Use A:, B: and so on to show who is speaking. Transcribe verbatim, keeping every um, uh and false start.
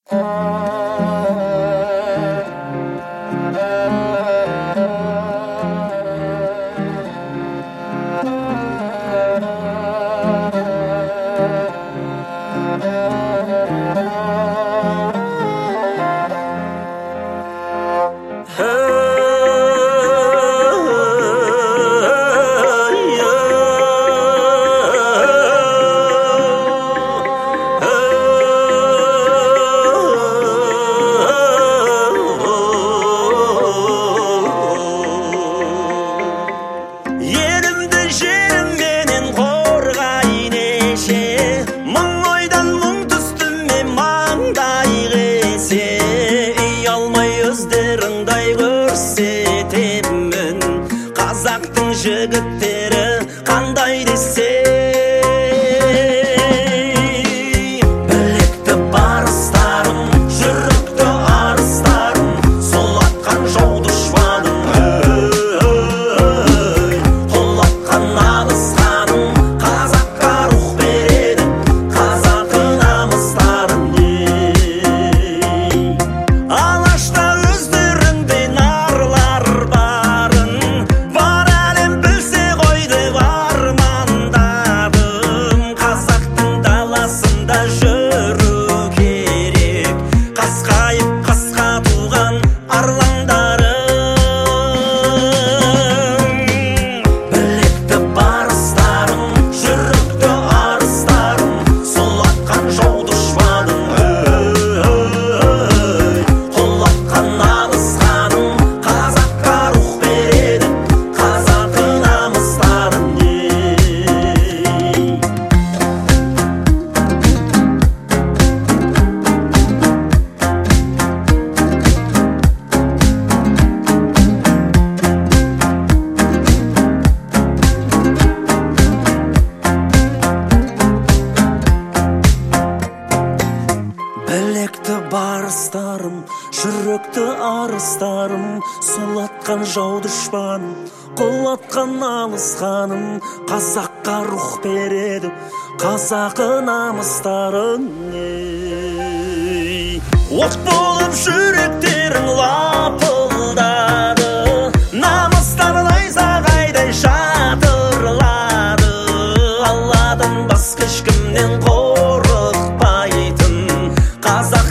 A: Қазақтың жігіттері қандай десе, білекті барыстарым, жүрікті арыстарым, сол атқан жау дұшпаным, қол атқан алысқаным, қазаққа рух береді қазақы намыстарым. Алашта өздеріңдей нарлар барын, бар әлем білсе ғой деп армандадым. Қазақтың даласында жүру керек, қасқайып қасқа туған арландарым. Білекті барыстарым, жүрікті арыстарым, сол атқан жау дұшпаным, қол атқан алысқаным, қазаққа рух береді қазақы намыстарым. Білекті барыстарым, жүректі арыстарым, сол атқан жау дұшпаным, қол атқан алысқаным, қазаққа рух береді қазақы намыстарым. От болып жүректерің лапылдады, намыстар найзағайдай шатырлады. Алладан басқа ешкімнен қорықпайтын қазақ